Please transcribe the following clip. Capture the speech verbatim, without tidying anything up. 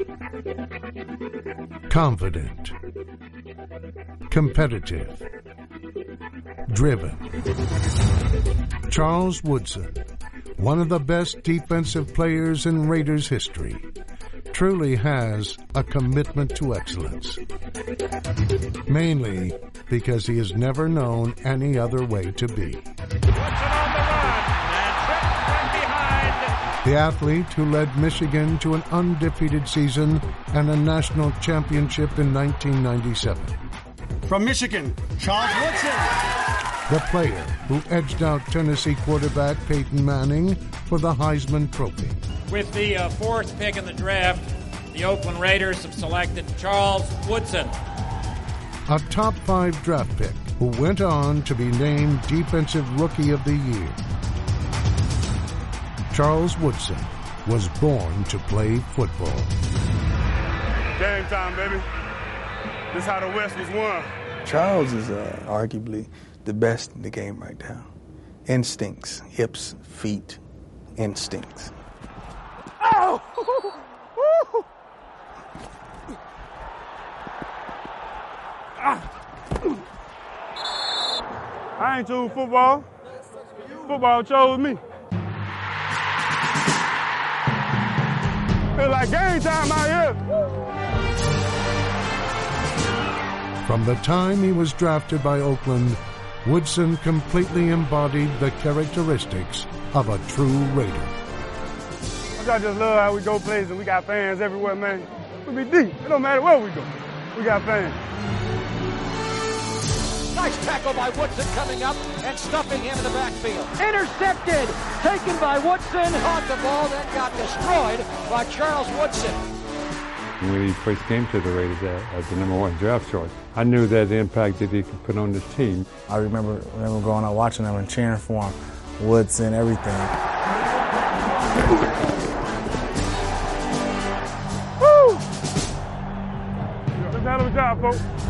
Confident. Competitive. Driven. Charles Woodson, one of the best defensive players in Raiders history, truly has a commitment to excellence. Mainly because he has never known any other way to be. Woodson on the run, and tripped right behind. The athlete who led Michigan to an undefeated season and a national championship in nineteen ninety-seven. From Michigan, Charles Woodson. The player who edged out Tennessee quarterback Peyton Manning for the Heisman Trophy. With the uh, fourth pick in the draft, the Oakland Raiders have selected Charles Woodson. A top five draft pick who went on to be named Defensive Rookie of the Year. Charles Woodson was born to play football. Game time, baby. This is how the West was won. Charles is uh, arguably the best in the game right now. Instincts, hips, feet, instincts. Oh! I ain't choose football. Football chose me. Feel like game time out here. From the time he was drafted by Oakland, Woodson completely embodied the characteristics of a true Raider. I just love how we go places and we got fans everywhere, man. We be deep. It don't matter where we go. We got fans. Nice tackle by Woodson coming up and stuffing him in the backfield. Intercepted, taken by Woodson. Caught the ball, then got destroyed by Charles Woodson. When he first came to the Raiders as the number one draft choice, I knew that the impact that he could put on this team. I remember, remember growing up watching him and cheering for him, Woodson, everything. Woo! That's a hell of a job, folks.